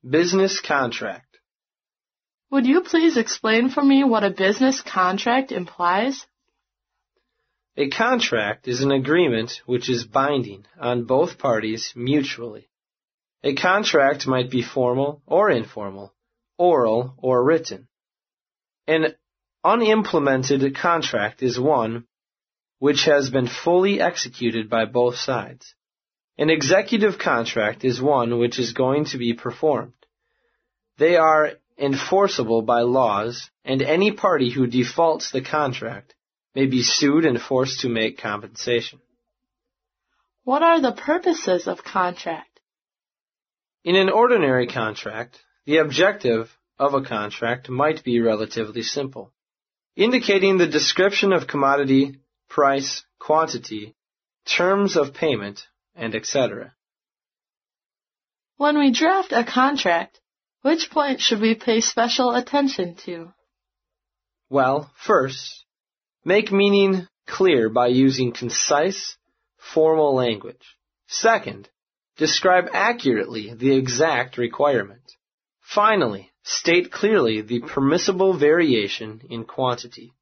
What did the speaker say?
Business contract. Would you please explain for me what a business contract implies? A contract is an agreement which is binding on both parties mutually. A contract might be formal or informal, oral or written. An unimplemented contract is one which has been fully executed by both sides. An executive contract is one which is going to be performed. They are enforceable by laws, and any party who defaults the contract may be sued and forced to make compensation. What are the purposes of contract? In an ordinary contract, the objective of a contract might be relatively simple, indicating the description of commodity, price, quantity, terms of payment, and etc. When we draft a contract, which point should we pay special attention to? Well, first, make meaning clear by using concise, formal language. Second, describe accurately the exact requirement. Finally, state clearly the permissible variation in quantity.